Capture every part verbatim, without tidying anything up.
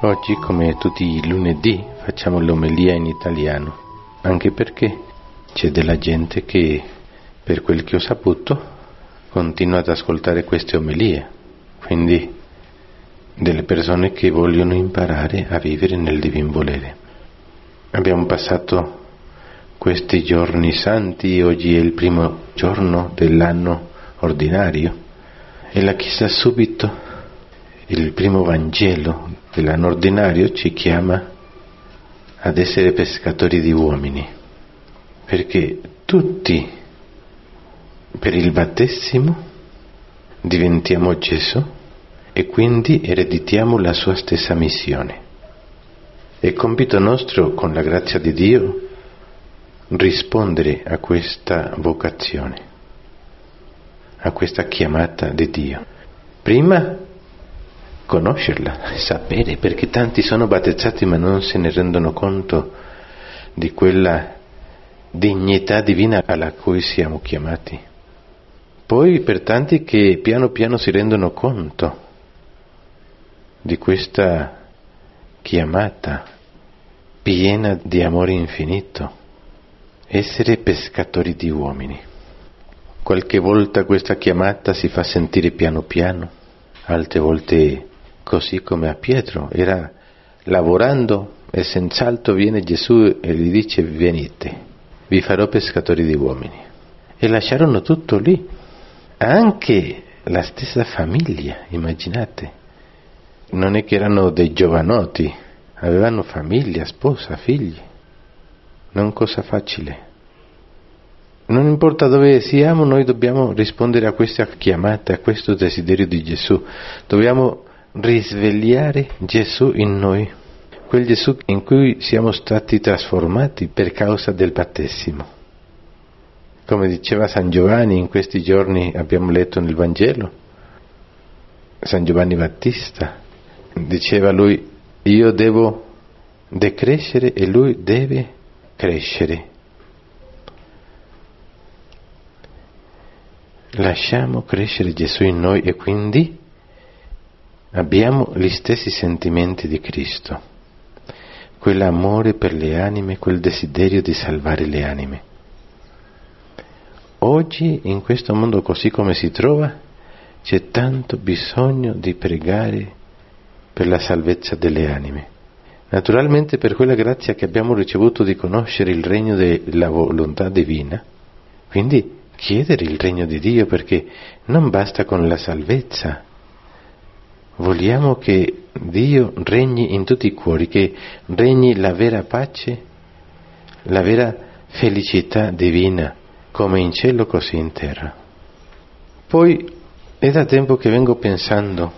Oggi, come tutti i lunedì, facciamo l'omelia in italiano, anche perché c'è della gente che, per quel che ho saputo, continua ad ascoltare queste omelie, quindi delle persone che vogliono imparare a vivere nel divin volere. Abbiamo passato questi giorni santi, oggi è il primo giorno dell'anno ordinario e la Chiesa subito, il primo Vangelo dell'anno ordinario, ci chiama ad essere pescatori di uomini, perché tutti per il battesimo diventiamo Gesù e quindi ereditiamo la sua stessa missione. È compito nostro, con la grazia di Dio, rispondere a questa vocazione, a questa chiamata di Dio. Prima conoscerla, sapere, perché tanti sono battezzati ma non se ne rendono conto di quella dignità divina alla cui siamo chiamati. Poi per tanti che piano piano si rendono conto di questa chiamata piena di amore infinito, essere pescatori di uomini. Qualche volta questa chiamata si fa sentire piano piano, altre volte così come a Pietro, era lavorando e senz'altro viene Gesù e gli dice: venite, vi farò pescatori di uomini. E lasciarono tutto lì, anche la stessa famiglia, immaginate. Non è che erano dei giovanotti, avevano famiglia, sposa, figli, non cosa facile. Non importa dove siamo, noi dobbiamo rispondere a questa chiamata, a questo desiderio di Gesù. Dobbiamo risvegliare Gesù in noi, quel Gesù in cui siamo stati trasformati per causa del battesimo. Come diceva San Giovanni, in questi giorni abbiamo letto nel Vangelo, San Giovanni Battista, diceva lui: io devo decrescere e lui deve crescere. Lasciamo crescere Gesù in noi e quindi abbiamo gli stessi sentimenti di Cristo, quell'amore per le anime, quel desiderio di salvare le anime. Oggi, in questo mondo così come si trova, c'è tanto bisogno di pregare per la salvezza delle anime. Naturalmente per quella grazia che abbiamo ricevuto di conoscere il regno della volontà divina, quindi chiedere il regno di Dio, perché non basta con la salvezza. Vogliamo che Dio regni in tutti i cuori, che regni la vera pace, la vera felicità divina, come in cielo così in terra. Poi è da tempo che vengo pensando,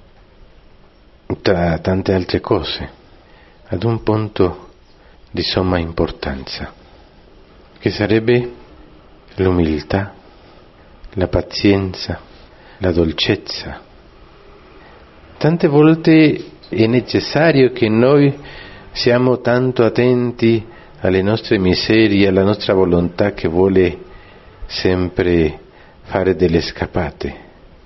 tra tante altre cose, ad un punto di somma importanza, che sarebbe l'umiltà, la pazienza, la dolcezza. Tante volte è necessario che noi siamo tanto attenti alle nostre miserie, alla nostra volontà che vuole sempre fare delle scappate,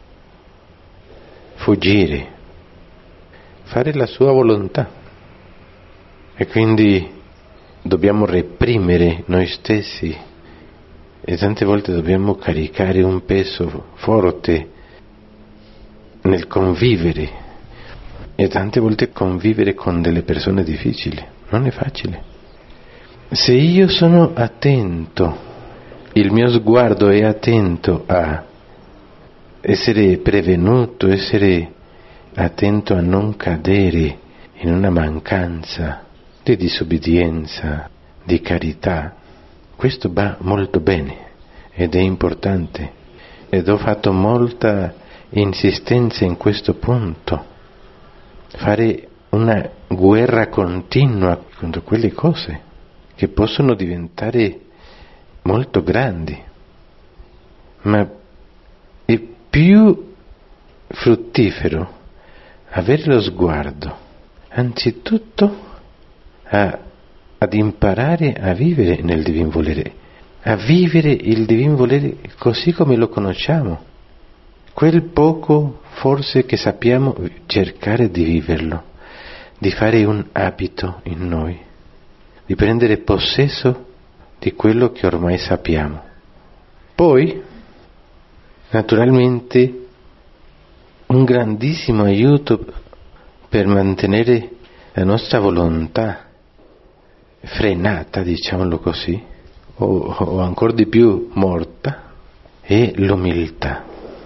fuggire, fare la sua volontà. E quindi dobbiamo reprimere noi stessi e tante volte dobbiamo caricare un peso forte nel convivere, e tante volte convivere con delle persone difficili non è facile. Se io sono attento, il mio sguardo è attento a essere prevenuto, essere attento a non cadere in una mancanza di disobbedienza, di carità, questo va molto bene ed è importante, ed ho fatto molta insistenza in questo punto, fare una guerra continua contro quelle cose che possono diventare molto grandi, ma è più fruttifero avere lo sguardo anzitutto a, ad imparare a vivere nel divin volere, a vivere il divin volere così come lo conosciamo, quel poco forse che sappiamo cercare di viverlo, di fare un abito in noi, di prendere possesso di quello che ormai sappiamo. Poi, naturalmente, un grandissimo aiuto per mantenere la nostra volontà frenata, diciamolo così, o, o ancora di più morta, è l'umiltà.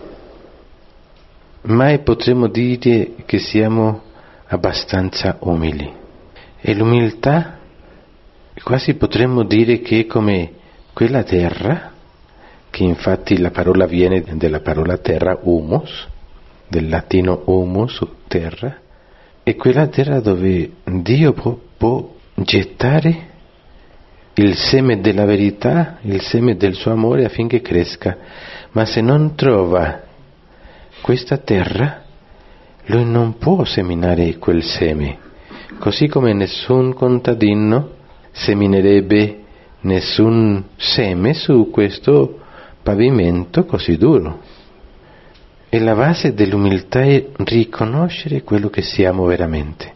Mai potremmo dire che siamo abbastanza umili. E l'umiltà quasi potremmo dire che è come quella terra, che infatti la parola viene dalla parola terra, humus, del latino humus, terra, è quella terra dove Dio può, può gettare il seme della verità, il seme del suo amore affinché cresca, ma se non trova questa terra, lui non può seminare quel seme, così come nessun contadino seminerebbe nessun seme su questo pavimento così duro. E la base dell'umiltà è riconoscere quello che siamo veramente.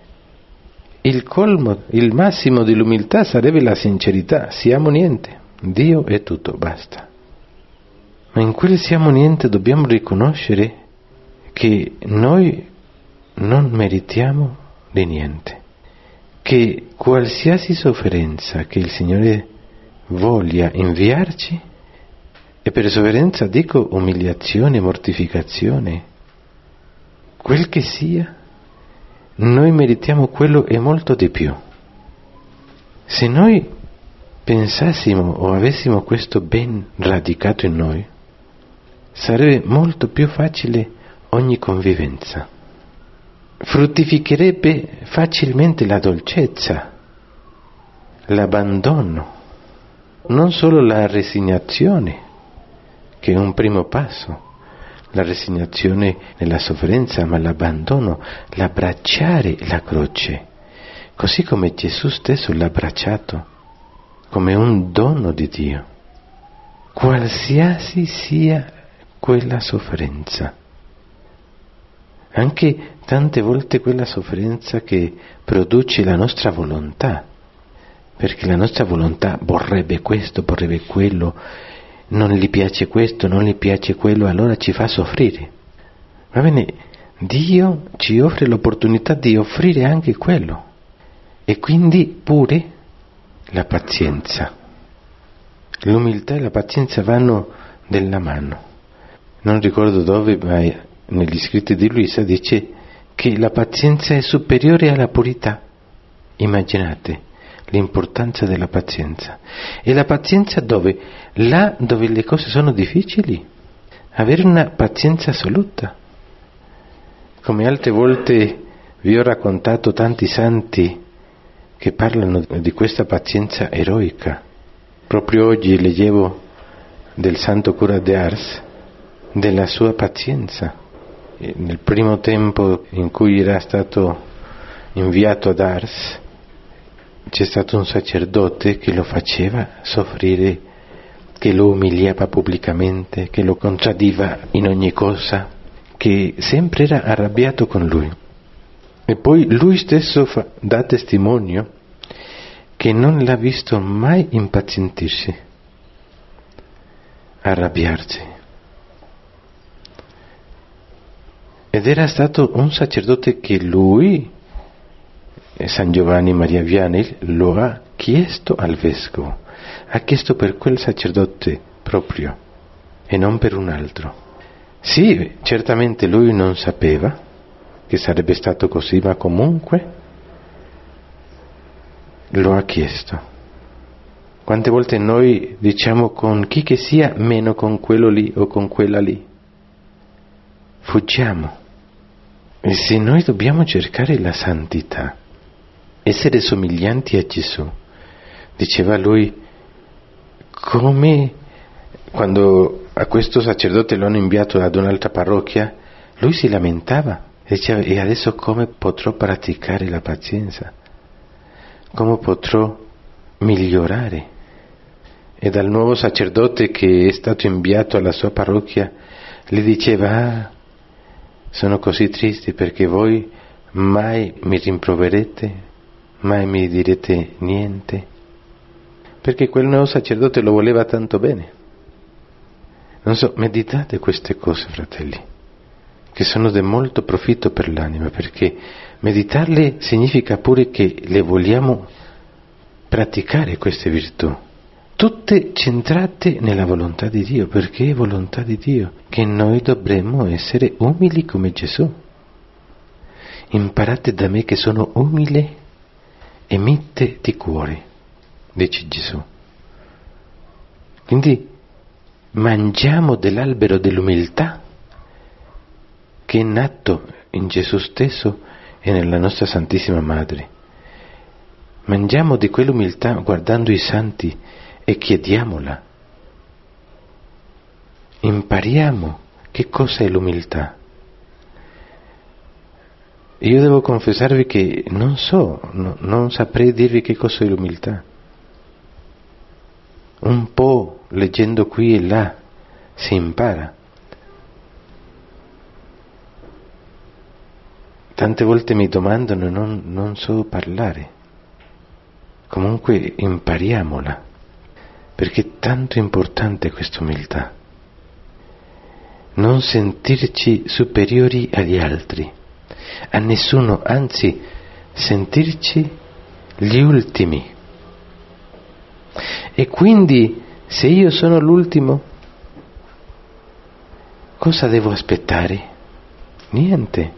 Il colmo, il massimo dell'umiltà sarebbe la sincerità. Siamo niente, Dio è tutto, basta. Ma in quel siamo niente dobbiamo riconoscere che noi non meritiamo di niente, che qualsiasi sofferenza che il Signore voglia inviarci, e per sofferenza dico umiliazione, mortificazione, quel che sia, noi meritiamo quello e molto di più. Se noi pensassimo o avessimo questo ben radicato in noi, sarebbe molto più facile ogni convivenza. Fruttificherebbe facilmente la dolcezza, l'abbandono, non solo la resignazione, che è un primo passo, la resignazione nella sofferenza, ma l'abbandono, l'abbracciare la croce, così come Gesù stesso l'ha abbracciato, come un dono di Dio, qualsiasi sia quella sofferenza. Anche tante volte quella sofferenza che produce la nostra volontà, perché la nostra volontà vorrebbe questo, vorrebbe quello, non gli piace questo, non gli piace quello, allora ci fa soffrire. Va bene, Dio ci offre l'opportunità di offrire anche quello, e quindi pure la pazienza. L'umiltà e la pazienza vanno della mano. Non ricordo dove, ma negli scritti di Luisa dice che la pazienza è superiore alla purità. Immaginate l'importanza della pazienza. E la pazienza dove? Là dove le cose sono difficili. Avere una pazienza assoluta. Come altre volte vi ho raccontato tanti santi che parlano di questa pazienza eroica. Proprio oggi leggevo del santo cura de Ars, della sua pazienza. Nel primo tempo in cui era stato inviato ad Ars, c'è stato un sacerdote che lo faceva soffrire, che lo umiliava pubblicamente, che lo contraddiva in ogni cosa, che sempre era arrabbiato con lui. E poi lui stesso fa, dà testimonio che non l'ha visto mai impazientirsi, arrabbiarsi. Ed era stato un sacerdote che lui, San Giovanni Maria Vianney, lo ha chiesto al vescovo, ha chiesto per quel sacerdote proprio e non per un altro. Sì, certamente lui non sapeva che sarebbe stato così, ma comunque lo ha chiesto. Quante volte noi diciamo con chi che sia, meno con quello lì o con quella lì. Fuggiamo. E se noi dobbiamo cercare la santità, essere somiglianti a Gesù, diceva lui, come quando a questo sacerdote lo hanno inviato ad un'altra parrocchia, lui si lamentava e diceva, e adesso come potrò praticare la pazienza? Come potrò migliorare? E dal nuovo sacerdote che è stato inviato alla sua parrocchia, gli diceva, ah, sono così tristi perché voi mai mi rimproverete, mai mi direte niente, perché quel nuovo sacerdote lo voleva tanto bene. Non so, meditate queste cose, fratelli, che sono di molto profitto per l'anima, perché meditarle significa pure che le vogliamo praticare queste virtù, tutte centrate nella volontà di Dio, perché è volontà di Dio che noi dovremmo essere umili come Gesù. Imparate da me che sono umile e mite di cuore, dice Gesù. Quindi mangiamo dell'albero dell'umiltà che è nato in Gesù stesso e nella nostra Santissima Madre. Mangiamo di quell'umiltà guardando i santi e chiediamola. Impariamo che cosa è l'umiltà. Io devo confessarvi che non so, no, non saprei dirvi che cosa è l'umiltà. Un po' leggendo qui e là si impara. Tante volte mi domandano e non, non so parlare. Comunque impariamola, perché è tanto importante questa umiltà. Non sentirci superiori agli altri, a nessuno, anzi sentirci gli ultimi. E quindi se io sono l'ultimo, cosa devo aspettare? Niente.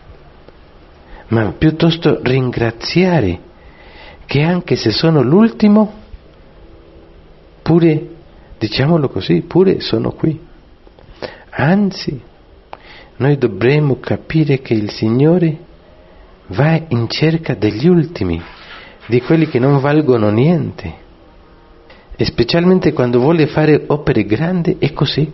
Ma piuttosto ringraziare che anche se sono l'ultimo, pure, diciamolo così, pure sono qui. Anzi, noi dovremmo capire che il Signore va in cerca degli ultimi, di quelli che non valgono niente. E specialmente quando vuole fare opere grandi è così.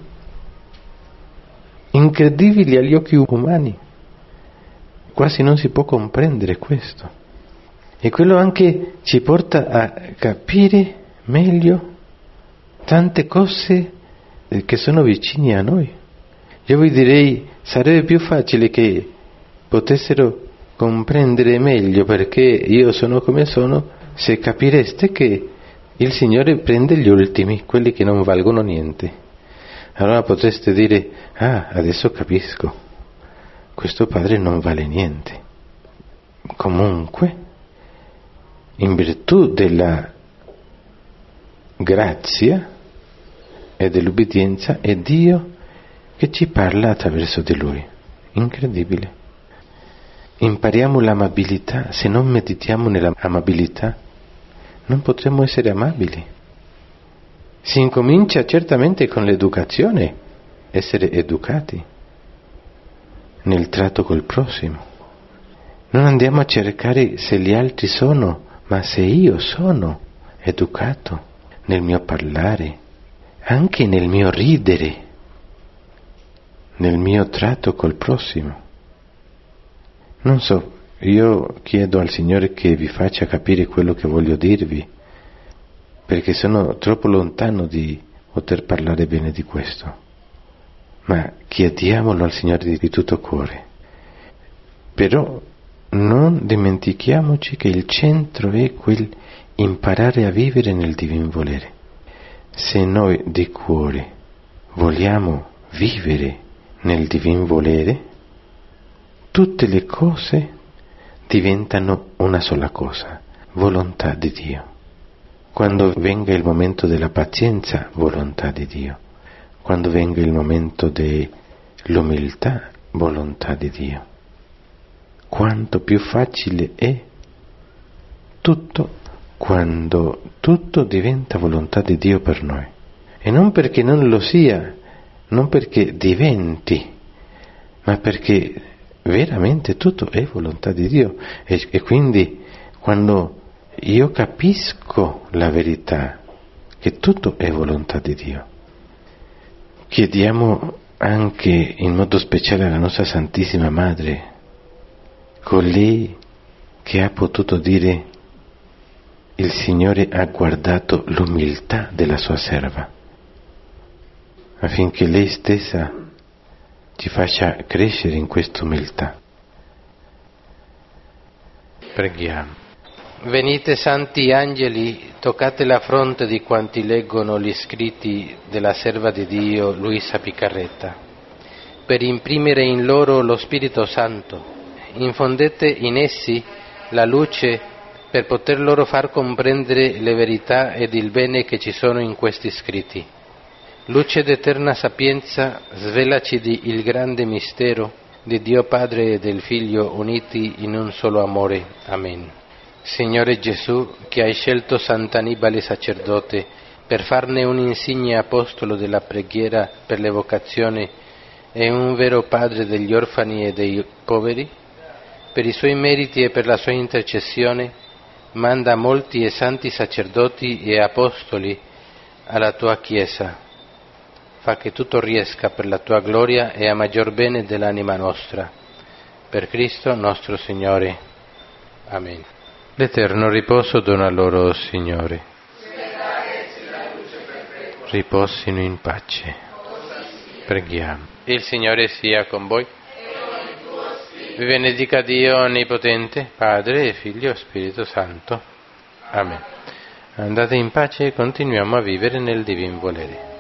Incredibili agli occhi umani. Quasi non si può comprendere questo. E quello anche ci porta a capire meglio tante cose che sono vicine a noi. Io vi direi, sarebbe più facile che potessero comprendere meglio perché io sono come sono, se capireste che il Signore prende gli ultimi, quelli che non valgono niente. Allora potreste dire, ah, adesso capisco, questo padre non vale niente. Comunque, in virtù della grazia e dell'ubbidienza, è Dio che ci parla attraverso di Lui. Incredibile. Impariamo l'amabilità. Se non meditiamo nell'amabilità, non potremo essere amabili. Si incomincia certamente con l'educazione, essere educati nel tratto col prossimo. Non andiamo a cercare se gli altri sono, ma se io sono educato nel mio parlare, anche nel mio ridere, nel mio tratto col prossimo. Non so, io chiedo al Signore che vi faccia capire quello che voglio dirvi, perché sono troppo lontano di poter parlare bene di questo. Ma chiediamolo al Signore di, di tutto cuore. Però non dimentichiamoci che il centro è quel imparare a vivere nel divin volere. Se noi di cuore vogliamo vivere nel divin volere, tutte le cose diventano una sola cosa, volontà di Dio. Quando venga il momento della pazienza, volontà di Dio. Quando venga il momento dell'umiltà, volontà di Dio. Quanto più facile è tutto quando tutto diventa volontà di Dio per noi. E non perché non lo sia, non perché diventi, ma perché veramente tutto è volontà di Dio. E, e quindi quando io capisco la verità, che tutto è volontà di Dio, chiediamo anche in modo speciale alla nostra Santissima Madre, colei che ha potuto dire: il Signore ha guardato l'umiltà della sua serva, affinché lei stessa ci faccia crescere in questa umiltà. Preghiamo. Venite santi angeli, toccate la fronte di quanti leggono gli scritti della serva di Dio Luisa Piccarretta, per imprimere in loro lo Spirito Santo. Infondete in essi la luce per poter loro far comprendere le verità ed il bene che ci sono in questi scritti. Luce d'eterna sapienza, svelaci di il grande mistero di Dio Padre e del Figlio uniti in un solo amore. Amen. Signore Gesù, che hai scelto Sant'Annibale sacerdote per farne un insigne apostolo della preghiera per l'evocazione e un vero padre degli orfani e dei poveri, per i suoi meriti e per la sua intercessione, manda molti e santi sacerdoti e apostoli alla tua Chiesa. Fa che tutto riesca per la tua gloria e a maggior bene dell'anima nostra. Per Cristo nostro Signore. Amen. L'eterno riposo dona loro, Signore. Riposino in pace. Preghiamo. Il Signore sia con voi. Vi benedica Dio Onnipotente, Padre, Figlio e Spirito Santo. Amen. Andate in pace e continuiamo a vivere nel divin volere.